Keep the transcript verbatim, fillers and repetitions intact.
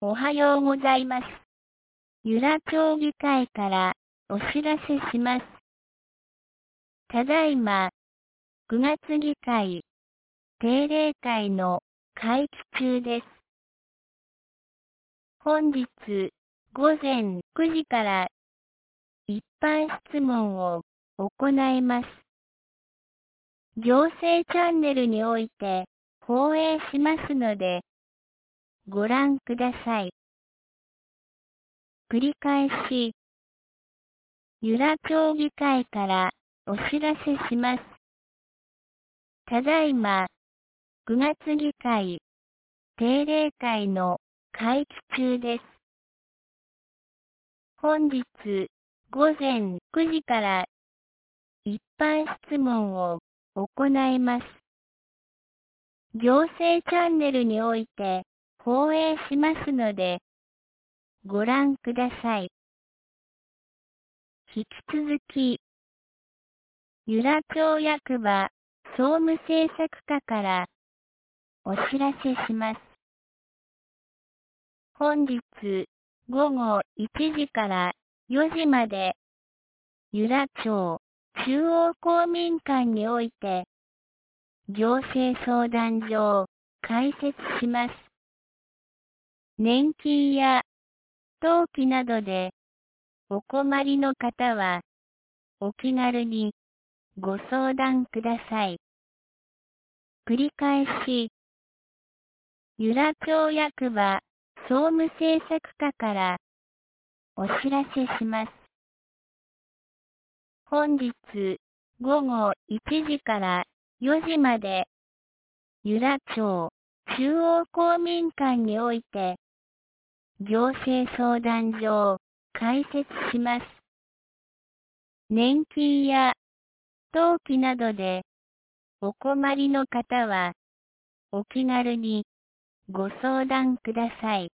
おはようございます。由良町議会からお知らせします。ただいま、くがつ議会定例会の会期中です。本日ごぜんくじから一般質問を行います。行政チャンネルにおいて放映しますので、ご覧ください。繰り返し、由良町議会からお知らせします。ただいま、くがつ議会定例会の会期中です。本日ごぜんくじから一般質問を行います。行政チャンネルにおいて放映しますので、ご覧ください。引き続き、由良町役場総務政策課からお知らせします。本日ごごいちじからよじまで、由良町中央公民館において、行政相談所を開設します。年金や登記などでお困りの方は、お気軽にご相談ください。繰り返し、由良町役場総務政策課からお知らせします。本日ごごいちじからよじまで、由良町中央公民館において、行政相談所を開設します。年金や登記などでお困りの方は、お気軽にご相談ください。